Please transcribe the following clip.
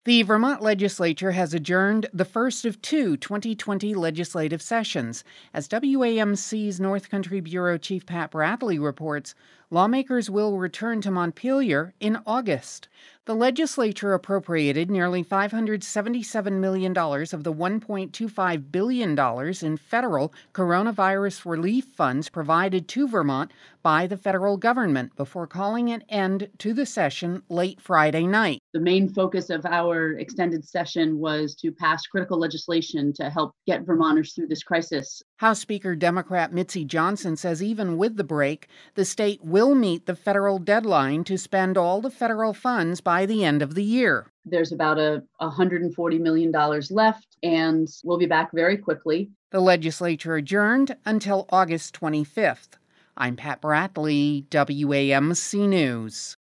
The Vermont legislature has adjourned the first of two 2020 legislative sessions. As WAMC's North Country Bureau Chief Pat Bradley reports, lawmakers will return to Montpelier in August. The legislature appropriated nearly $577 million of the $1.25 billion in federal coronavirus relief funds provided to Vermont by the federal government before calling an end to the session late Friday night. The main focus of our extended session was to pass critical legislation to help get Vermonters through this crisis. House Speaker Democrat Mitzi Johnson says even with the break, the state will meet the federal deadline to spend all the federal funds by the end of the year. There's about $140 million left, and we'll be back very quickly. The legislature adjourned until August 25th. I'm Pat Bradley, WAMC News.